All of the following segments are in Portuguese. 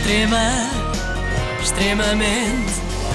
Extremamente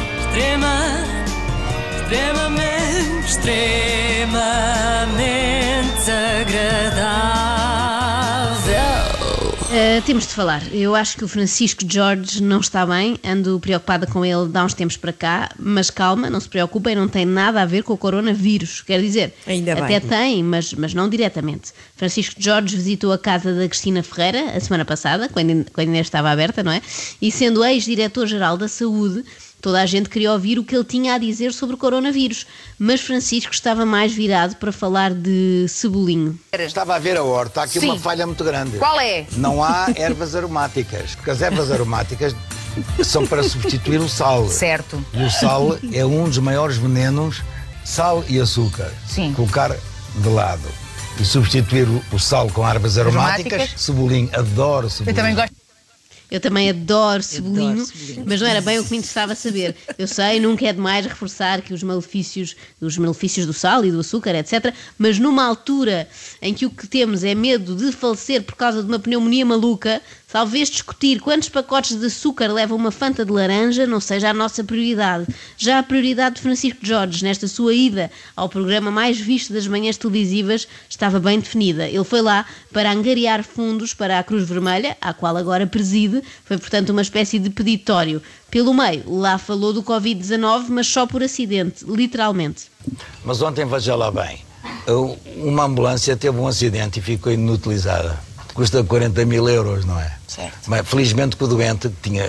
agradável. Temos de falar. Eu acho que o Francisco Jorge não está bem. Ando preocupada com ele de há uns tempos para cá. Mas calma, não se preocupem, não tem nada a ver com o coronavírus. Quer dizer, ainda até bem. tem, mas não diretamente. Francisco Jorge visitou a casa da Cristina Ferreira a semana passada, quando ainda estava aberta, não é? E sendo ex-diretor-geral da Saúde, toda a gente queria ouvir o que ele tinha a dizer sobre o coronavírus. Mas Francisco estava mais virado para falar de cebolinho. Estava a ver a horta, há aqui uma falha muito grande. Qual é? Não há ervas aromáticas, porque as ervas aromáticas são para substituir o sal. Certo. E o sal é um dos maiores venenos, sal e açúcar. Sim. Colocar de lado e substituir o sal com ervas aromáticas. Cebolinho, adoro cebolinho. Eu também gosto. Eu também adoro cebolinho, mas não era bem o que me interessava saber. Eu sei, nunca é demais reforçar que os malefícios do sal e do açúcar, etc. Mas numa altura em que o que temos é medo de falecer por causa de uma pneumonia maluca, talvez discutir quantos pacotes de açúcar leva uma Fanta de laranja não seja a nossa prioridade. Já a prioridade de Francisco Jorge, nesta sua ida ao programa mais visto das manhãs televisivas, estava bem definida. Ele foi lá para angariar fundos para a Cruz Vermelha, à qual agora preside. Foi, portanto, uma espécie de peditório. Pelo meio, lá falou do Covid-19, mas só por acidente, literalmente. Mas ontem, veja lá bem, uma ambulância teve um acidente e ficou inutilizada. Custa 40 mil euros, não é? Certo. Mas felizmente que o doente tinha,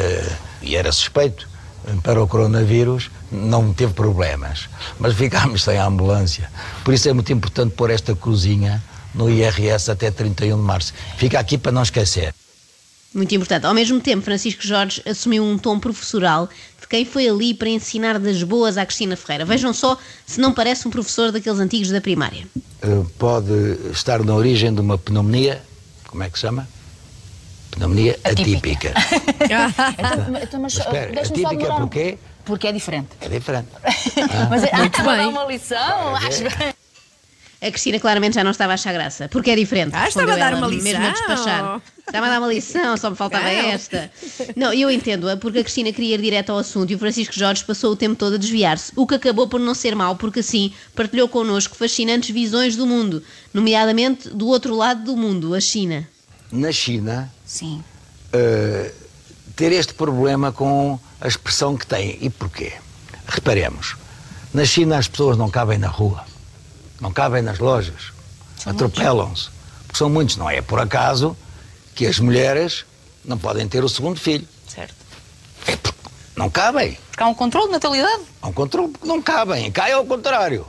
e era suspeito para o coronavírus, não teve problemas. Mas ficámos sem a ambulância. Por isso é muito importante pôr esta cruzinha no IRS até 31 de março. Fica aqui para não esquecer. Muito importante. Ao mesmo tempo, Francisco Jorge assumiu um tom professoral de quem foi ali para ensinar das boas à Cristina Ferreira. Vejam só se não parece um professor daqueles antigos da primária. Pode estar na origem de uma pneumonia, como é que se chama? Pneumonia atípica. Mas espera, atípica porquê? Porque é diferente. É diferente. Mas Muito bem. dar uma lição, acho bem. A Cristina claramente já não estava a achar graça, porque é diferente. Estava a dar ela, uma lição. mesmo a despachar. Estava a dar uma lição, só me faltava esta. Não, eu entendo-a, porque a Cristina queria ir direto ao assunto e o Francisco Jorge passou o tempo todo a desviar-se, o que acabou por não ser mau, porque assim partilhou connosco fascinantes visões do mundo, nomeadamente do outro lado do mundo, a China. Na China, Sim. ter este problema com a expressão que tem. E porquê? Reparemos, na China as pessoas não cabem na rua, não cabem nas lojas, atropelam-se, porque são muitos. Não é por acaso que as mulheres não podem ter o segundo filho. Certo. É porque não cabem. Porque há um controle de natalidade. Há um controle porque não cabem. Cá é ao contrário.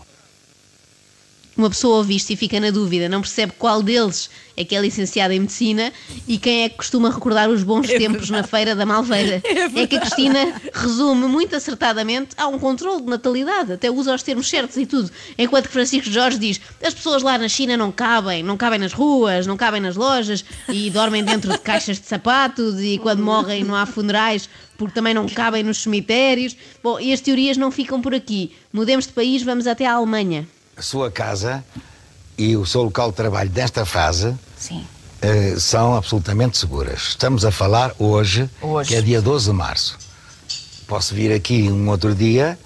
Uma pessoa ouve isto e fica na dúvida, não percebe qual deles é que é licenciado em Medicina e quem é que costuma recordar os bons tempos na Feira da Malveira. É que a Cristina resume muito acertadamente, há um controle de natalidade, até usa os termos certos e tudo, enquanto que Francisco Jorge diz, as pessoas lá na China não cabem nas ruas, não cabem nas lojas e dormem dentro de caixas de sapatos e quando morrem não há funerais porque também não cabem nos cemitérios. Bom, e as teorias não ficam por aqui. Mudemos de país, vamos até à Alemanha. A sua casa e o seu local de trabalho nesta fase Sim. São absolutamente seguras. Estamos a falar hoje, que é dia 12 de março. Posso vir aqui um outro dia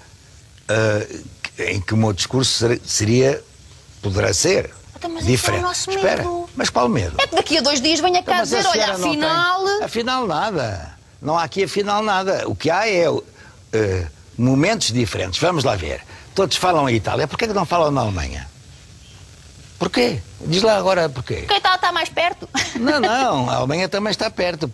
em que o meu discurso poderá ser Mas diferente. É o nosso medo. Espera, mas qual medo? É que daqui a 2 dias venha cá Mas dizer, a olha, senhora não afinal... tem. Afinal nada. Não há aqui afinal nada. O que há é momentos diferentes. Vamos lá ver. Todos falam em Itália. Porquê que não falam na Alemanha? Porquê? Diz lá agora porquê. Porque a Itália está mais perto. Não. A Alemanha também está perto.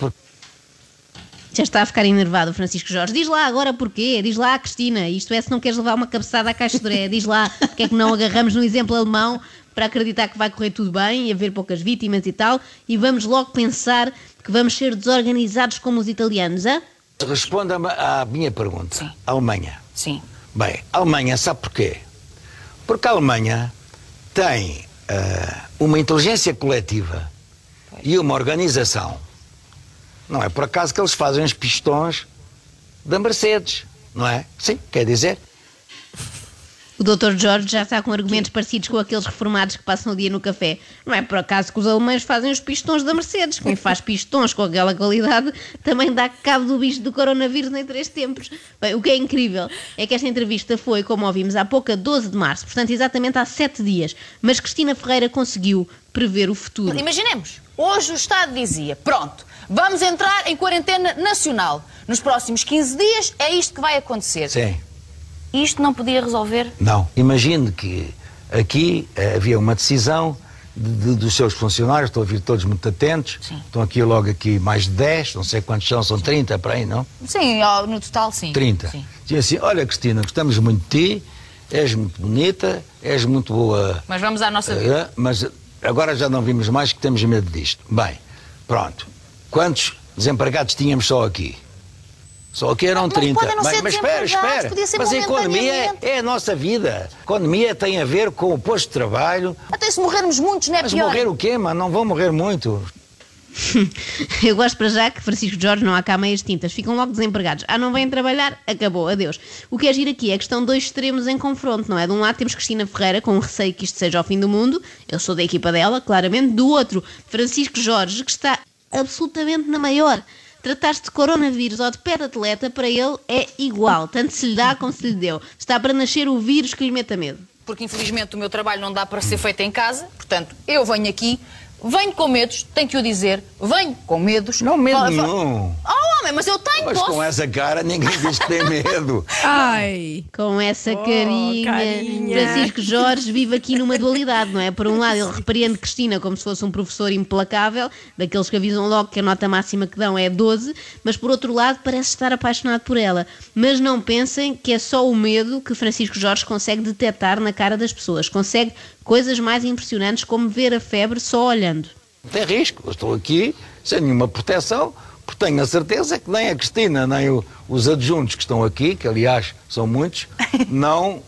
Já está a ficar enervado o Francisco Jorge. Diz lá agora porquê. Diz lá à Cristina. Isto é se não queres levar uma cabeçada à caixa de Doré. Diz lá porque é que não agarramos no exemplo alemão para acreditar que vai correr tudo bem e haver poucas vítimas e tal. E vamos logo pensar que vamos ser desorganizados como os italianos, hã? Responda-me à minha pergunta. Sim. Alemanha. Sim. Bem, a Alemanha sabe porquê? Porque a Alemanha tem uma inteligência coletiva e uma organização. Não é por acaso que eles fazem os pistões da Mercedes, não é? Sim, quer dizer... O Dr. Jorge já está com argumentos parecidos com aqueles reformados que passam o dia no café. Não é por acaso que os alemães fazem os pistões da Mercedes. Quem faz pistões com aquela qualidade também dá cabo do bicho do coronavírus em 3 tempos. Bem, o que é incrível é que esta entrevista foi, como ouvimos há pouco, a 12 de março, portanto exatamente há 7 dias. Mas Cristina Ferreira conseguiu prever o futuro. Imaginemos, hoje o Estado dizia, pronto, vamos entrar em quarentena nacional. Nos próximos 15 dias é isto que vai acontecer. Sim. Isto não podia resolver? Não. Imagine que aqui havia uma decisão dos seus funcionários, estou a ouvir todos muito atentos. Sim. Estão aqui logo aqui mais de 10, não sei quantos são 30 para aí, não? Sim, no total sim. 30. Sim. Dizia assim, olha Cristina, gostamos muito de ti, és muito bonita, és muito boa... Mas vamos à nossa vida. Mas agora já não vimos mais que temos medo disto. Bem, pronto. Quantos desempregados tínhamos só aqui? Só que eram 30. Podem não ser Mas espera. podia ser Mas a economia momentaneamente. é a nossa vida. A economia tem a ver com o posto de trabalho. Até se morrermos muitos, não é Mas pior? morrer o quê, mano? Não vão morrer muito. Eu gosto para já que Francisco Jorge não há cá meias tintas, ficam logo desempregados. Não vêm trabalhar, acabou, adeus. O que é giro aqui é que estão dois extremos em confronto, não é? De um lado temos Cristina Ferreira com receio que isto seja o fim do mundo, eu sou da equipa dela, claramente. Do outro, Francisco Jorge, que está absolutamente na maior. Tratar-se de coronavírus ou de pé de atleta, para ele é igual, tanto se lhe dá como se lhe deu. Está para nascer o vírus que lhe meta medo. Porque infelizmente o meu trabalho não dá para ser feito em casa, portanto eu venho aqui, venho com medos, tenho que o dizer, venho com medos. Não, medo nenhum. Oh, homem, mas eu tenho, Mas posso. com essa cara ninguém diz que tem medo. Ai! Com essa carinha. Francisco Jorge vive aqui numa dualidade, não é? Por um lado, ele repreende Cristina como se fosse um professor implacável, daqueles que avisam logo que a nota máxima que dão é 12, mas por outro lado, parece estar apaixonado por ela. Mas não pensem que é só o medo que Francisco Jorge consegue detectar na cara das pessoas. Consegue coisas mais impressionantes, como ver a febre só olhando. Tem risco. Eu estou aqui sem nenhuma proteção, porque tenho a certeza que nem a Cristina, nem os adjuntos que estão aqui, que aliás são muitos, não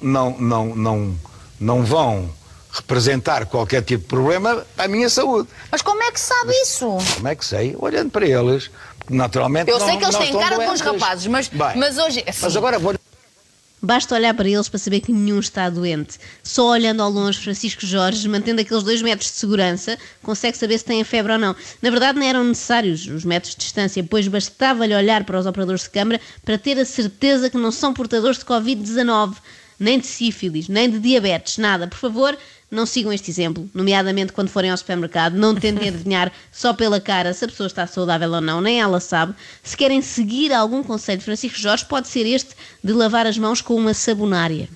vão representar qualquer tipo de problema para a minha saúde. Mas como é que sabe isso? Como é que sei? Olhando para eles, naturalmente Eu não, sei que eles não têm estão cara de bons doentes. rapazes, mas hoje... Assim, Mas agora vou... Basta olhar para eles para saber que nenhum está doente. Só olhando ao longe, Francisco Jorge, mantendo aqueles 2 metros de segurança, consegue saber se tem a febre ou não. Na verdade, não eram necessários os metros de distância, pois bastava-lhe olhar para os operadores de câmara para ter a certeza que não são portadores de Covid-19, nem de sífilis, nem de diabetes, nada. Por favor, não sigam este exemplo, nomeadamente quando forem ao supermercado. Não tentem adivinhar só pela cara se a pessoa está saudável ou não, nem ela sabe. Se querem seguir algum conselho de Francisco Jorge, pode ser este de lavar as mãos com uma sabonária.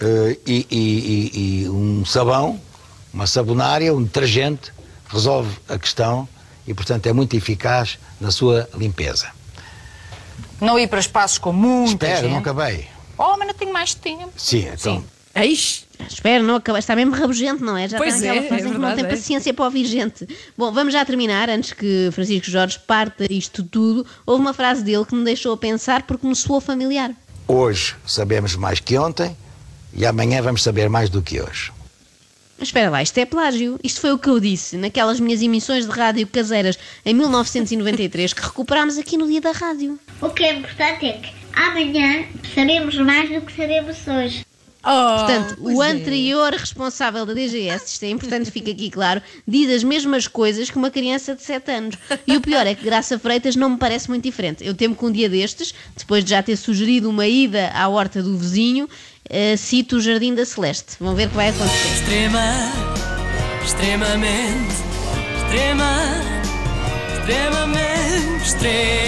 E um sabão, uma sabonária, um detergente, resolve a questão e, portanto, é muito eficaz na sua limpeza. não ir para espaços com muita Espera, gente. não acabei. Oh, mas não tenho mais tempo. Sim, então... Eish! Espera, não acaba. Está mesmo rabugento, não é? Já Pois está naquela é, fase é em que não verdade, tem é. paciência para ouvir gente. Bom, vamos já terminar, antes que Francisco Jorge parta isto tudo. Houve uma frase dele que me deixou a pensar porque me soou familiar. Hoje sabemos mais que ontem e amanhã vamos saber mais do que hoje. Mas espera lá, isto é plágio. Isto foi o que eu disse naquelas minhas emissões de rádio caseiras em 1993 que recuperámos aqui no Dia da Rádio. O que é importante é que amanhã sabemos mais do que sabemos hoje. Oh, Portanto, pois o é. anterior responsável da DGS, isto é importante, fica aqui claro, diz as mesmas coisas que uma criança de 7 anos. E o pior é que Graça Freitas não me parece muito diferente. Eu temo que um dia destes, depois de já ter sugerido uma ida à horta do vizinho, cito o Jardim da Celeste. Vão ver o que vai acontecer. Extremamente, extremamente, extremamente.